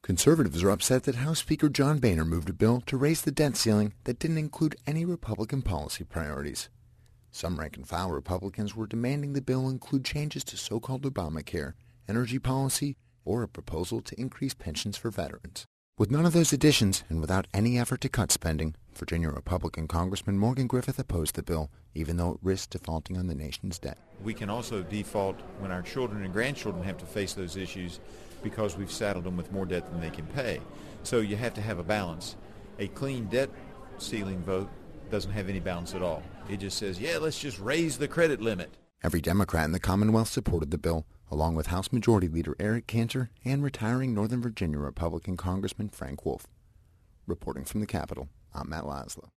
Conservatives are upset that House Speaker John Boehner moved a bill to raise the debt ceiling that didn't include any Republican policy priorities. Some rank-and-file Republicans were demanding the bill include changes to so-called Obamacare, energy policy, or a proposal to increase pensions for veterans. With none of those additions, and without any effort to cut spending, Virginia Republican Congressman Morgan Griffith opposed the bill, even though it risked defaulting on the nation's debt. We can also default when our children and grandchildren have to face those issues because we've saddled them with more debt than they can pay. So you have to have a balance. A clean debt ceiling vote doesn't have any balance at all. It just says, yeah, let's just raise the credit limit. Every Democrat in the Commonwealth supported the bill, along with House Majority Leader Eric Cantor and retiring Northern Virginia Republican Congressman Frank Wolf. Reporting from the Capitol, I'm Matt Laszlo.